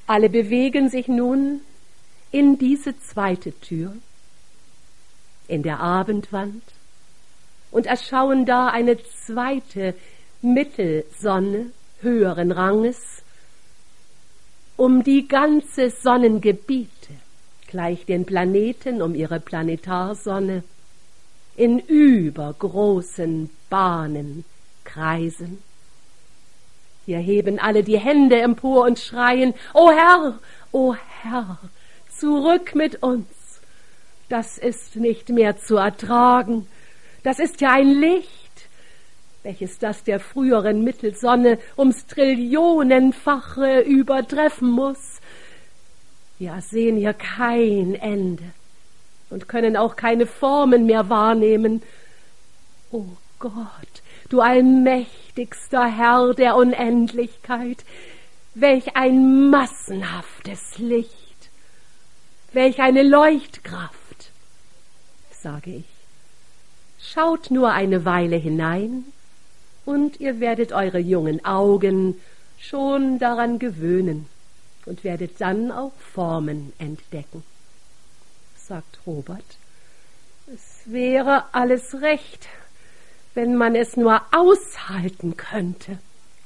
Alle bewegen sich nun in diese zweite Tür, in der Abendwand, und erschauen da eine zweite Mittelsonne höheren Ranges, um die ganze Sonnengebiete, gleich den Planeten um ihre Planetarsonne, in übergroßen Bahnen kreisen. Hier heben alle die Hände empor und schreien: O Herr, zurück mit uns! Das ist nicht mehr zu ertragen. Das ist ja ein Licht, welches das der früheren Mittelsonne ums Trillionenfache übertreffen muss. Wir sehen hier kein Ende und können auch keine Formen mehr wahrnehmen. O Gott, du allmächtigster Herr der Unendlichkeit, welch ein massenhaftes Licht, welch eine Leuchtkraft, sage ich. Schaut nur eine Weile hinein, und ihr werdet eure jungen Augen schon daran gewöhnen und werdet dann auch Formen entdecken, sagt Robert. Es wäre alles recht, wenn man es nur aushalten könnte.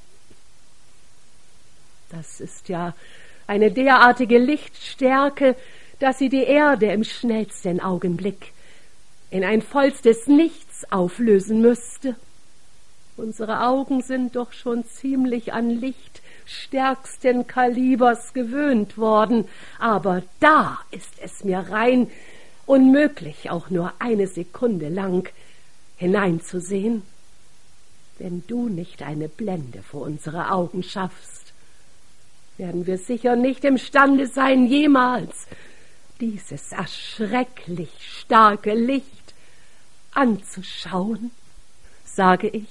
Das ist ja eine derartige Lichtstärke, dass sie die Erde im schnellsten Augenblick in ein vollstes Nichts auflösen müsste. Unsere Augen sind doch schon ziemlich an Licht stärksten Kalibers gewöhnt worden, aber da ist es mir rein unmöglich, auch nur eine Sekunde lang hineinzusehen, wenn du nicht eine Blende vor unsere Augen schaffst, werden wir sicher nicht imstande sein, jemals dieses erschrecklich starke Licht anzuschauen, sage ich.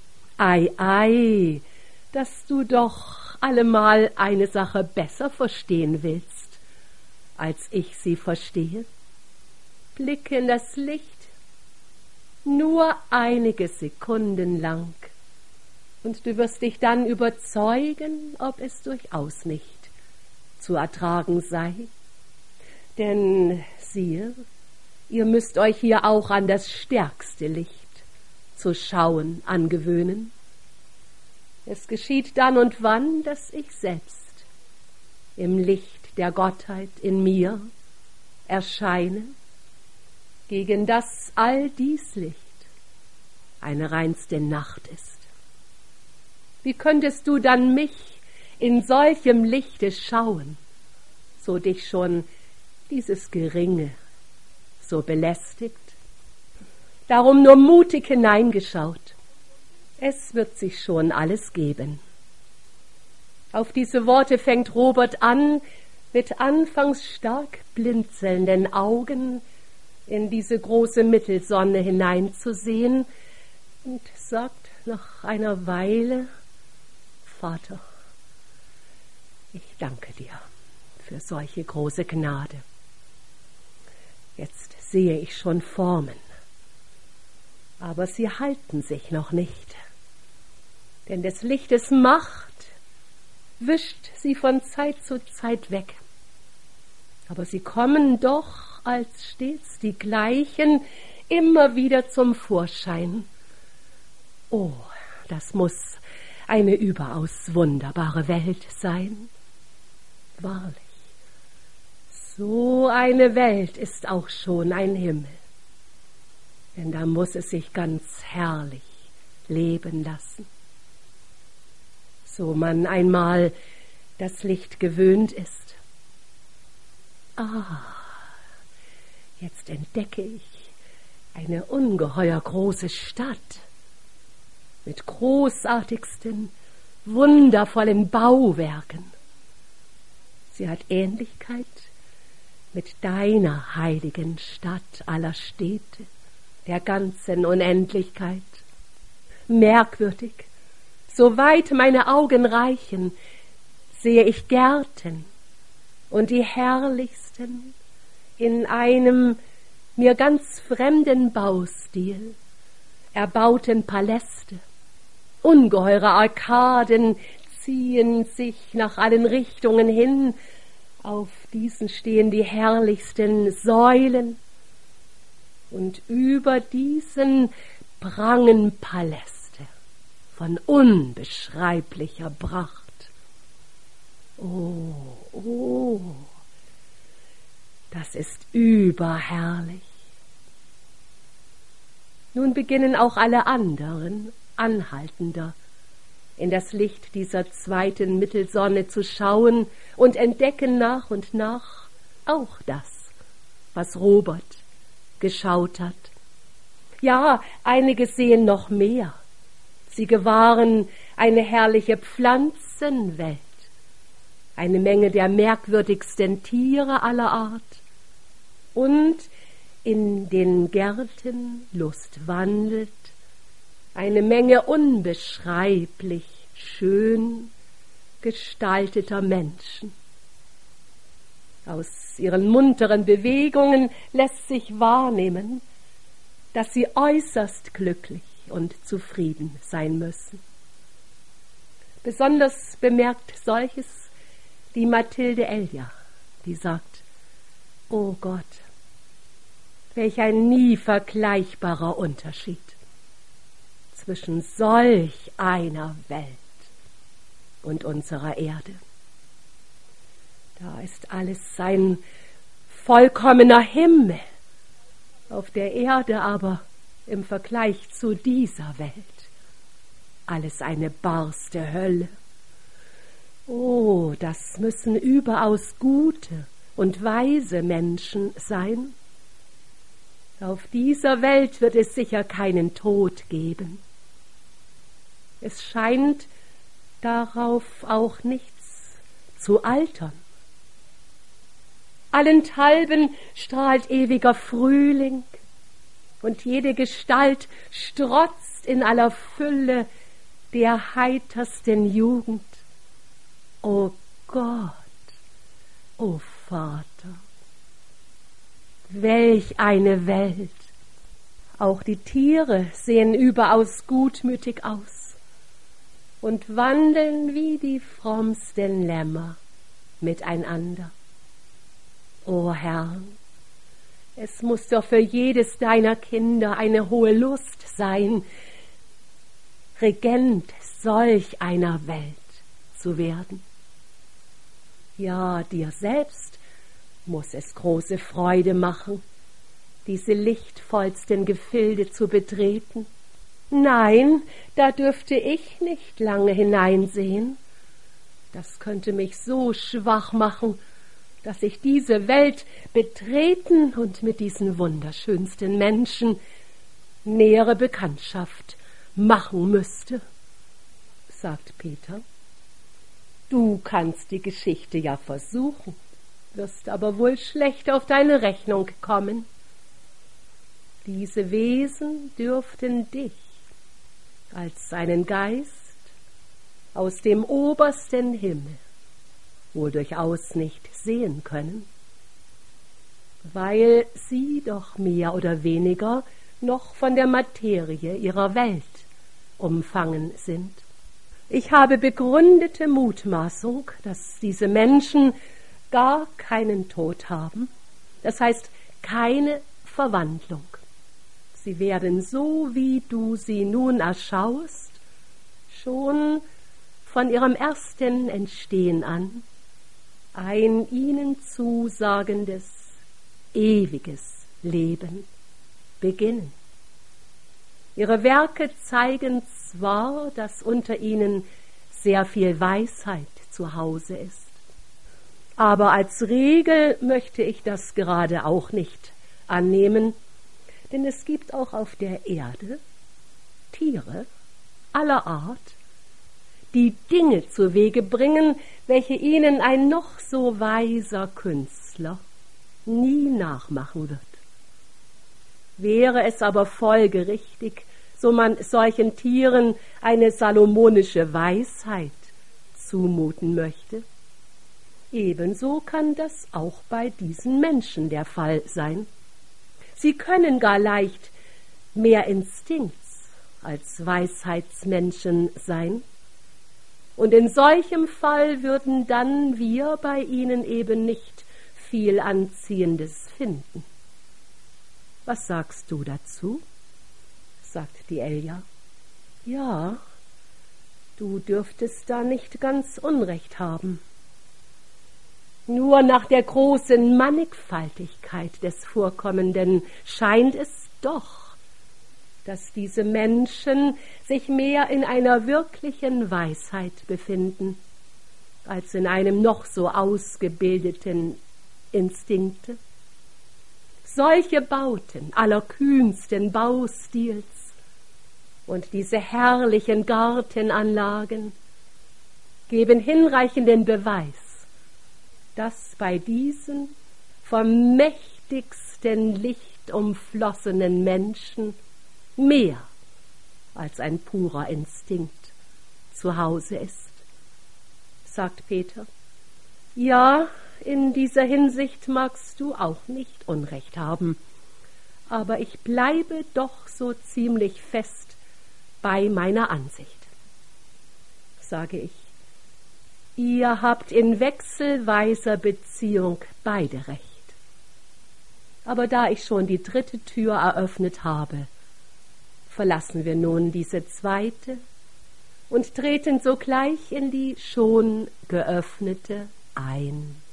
Ei, dass du doch allemal eine Sache besser verstehen willst, als ich sie verstehe. Blicke in das Licht nur einige Sekunden lang, und du wirst dich dann überzeugen, ob es durchaus nicht zu ertragen sei. Denn siehe, ihr müsst euch hier auch an das stärkste Licht zu schauen angewöhnen. Es geschieht dann und wann, dass ich selbst im Licht der Gottheit in mir erscheine, gegen das all dies Licht eine reinste Nacht ist. Wie könntest du dann mich in solchem Lichte schauen, so dich schon dieses Geringe so belästigt? Darum nur mutig hineingeschaut. Es wird sich schon alles geben. Auf diese Worte fängt Robert an, mit anfangs stark blinzelnden Augen in diese große Mittelsonne hineinzusehen und sagt nach einer Weile: Vater, ich danke dir für solche große Gnade. Jetzt sehe ich schon Formen, aber sie halten sich noch nicht, denn des Lichtes Macht wischt sie von Zeit zu Zeit weg. Aber sie kommen doch als stets die gleichen immer wieder zum Vorschein. Oh, das muss eine überaus wunderbare Welt sein. Wahrlich, so eine Welt ist auch schon ein Himmel, denn da muss es sich ganz herrlich leben lassen. So man einmal das Licht gewöhnt ist. Jetzt entdecke ich eine ungeheuer große Stadt mit großartigsten, wundervollen Bauwerken. Sie hat Ähnlichkeit mit deiner heiligen Stadt aller Städte, der ganzen Unendlichkeit. Merkwürdig, soweit meine Augen reichen, sehe ich Gärten und die herrlichsten in einem mir ganz fremden Baustil erbauten Paläste, ungeheure Arkaden ziehen sich nach allen Richtungen hin. Auf diesen stehen die herrlichsten Säulen und über diesen prangen Paläste von unbeschreiblicher Pracht. Oh, oh, das ist überherrlich. Nun beginnen auch alle anderen anhaltender in das Licht dieser zweiten Mittelsonne zu schauen und entdecken nach und nach auch das, was Robert geschaut hat. Ja, einige sehen noch mehr. Sie gewahren eine herrliche Pflanzenwelt, eine Menge der merkwürdigsten Tiere aller Art und in den Gärten lustwandelt eine Menge unbeschreiblich schön gestalteter Menschen. Aus ihren munteren Bewegungen lässt sich wahrnehmen, dass sie äußerst glücklich und zufrieden sein müssen. Besonders bemerkt solches die Mathilde Elja, die sagt: O Gott, welch ein nie vergleichbarer Unterschied zwischen solch einer Welt und unserer Erde. Da ist alles ein vollkommener Himmel, auf der Erde aber im Vergleich zu dieser Welt alles eine barste Hölle. Oh, das müssen überaus gute und weise Menschen sein. Auf dieser Welt wird es sicher keinen Tod geben. Es scheint darauf auch nichts zu altern. Allenthalben strahlt ewiger Frühling und jede Gestalt strotzt in aller Fülle der heitersten Jugend. O Gott, o Vater, welch eine Welt! Auch die Tiere sehen überaus gutmütig aus und wandeln wie die frommsten Lämmer miteinander. O Herr, es muss doch für jedes deiner Kinder eine hohe Lust sein, Regent solch einer Welt zu werden. Ja, dir selbst muss es große Freude machen, diese lichtvollsten Gefilde zu betreten. Nein, da dürfte ich nicht lange hineinsehen. Das könnte mich so schwach machen, dass ich diese Welt betreten und mit diesen wunderschönsten Menschen nähere Bekanntschaft machen müsste, sagt Peter. Du kannst die Geschichte ja versuchen, wirst aber wohl schlecht auf deine Rechnung kommen. Diese Wesen dürften dich als seinen Geist aus dem obersten Himmel wohl durchaus nicht sehen können, weil sie doch mehr oder weniger noch von der Materie ihrer Welt umfangen sind. Ich habe begründete Mutmaßung, dass diese Menschen gar keinen Tod haben, das heißt keine Verwandlung. Sie werden so, wie du sie nun erschaust, schon von ihrem ersten Entstehen an ein ihnen zusagendes, ewiges Leben beginnen. Ihre Werke zeigen zwar, dass unter ihnen sehr viel Weisheit zu Hause ist, aber als Regel möchte ich das gerade auch nicht annehmen, denn es gibt auch auf der Erde Tiere aller Art, die Dinge zu Wege bringen, welche ihnen ein noch so weiser Künstler nie nachmachen wird. Wäre es aber folgerichtig, so man solchen Tieren eine salomonische Weisheit zumuten möchte, ebenso kann das auch bei diesen Menschen der Fall sein. Sie können gar leicht mehr Instinkts als Weisheitsmenschen sein. und in solchem Fall würden dann wir bei ihnen eben nicht viel Anziehendes finden. Was sagst du dazu? Sagt die Elja. Ja, du dürftest da nicht ganz Unrecht haben. Nur nach der großen Mannigfaltigkeit des Vorkommenden scheint es doch, dass diese Menschen sich mehr in einer wirklichen Weisheit befinden, als in einem noch so ausgebildeten Instinkte. Solche Bauten allerkühnsten Baustils und diese herrlichen Gartenanlagen geben hinreichenden Beweis, dass bei diesen vom mächtigsten Licht umflossenen Menschen mehr als ein purer Instinkt zu Hause ist. Sagt Peter, ja, in dieser Hinsicht magst du auch nicht Unrecht haben, aber ich bleibe doch so ziemlich fest bei meiner Ansicht. Sage ich, ihr habt in wechselweiser Beziehung beide recht. Aber da ich schon die dritte Tür eröffnet habe, verlassen wir nun diese zweite und treten sogleich in die schon geöffnete ein.